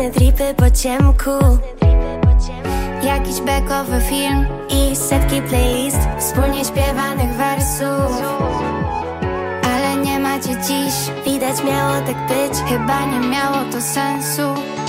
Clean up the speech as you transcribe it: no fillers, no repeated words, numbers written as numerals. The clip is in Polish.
Nocne tripy po ciemku, jakiś backowy film i setki playlist wspólnie śpiewanych wersów. Ale nie macie dziś, widać miało tak być, chyba nie miało to sensu.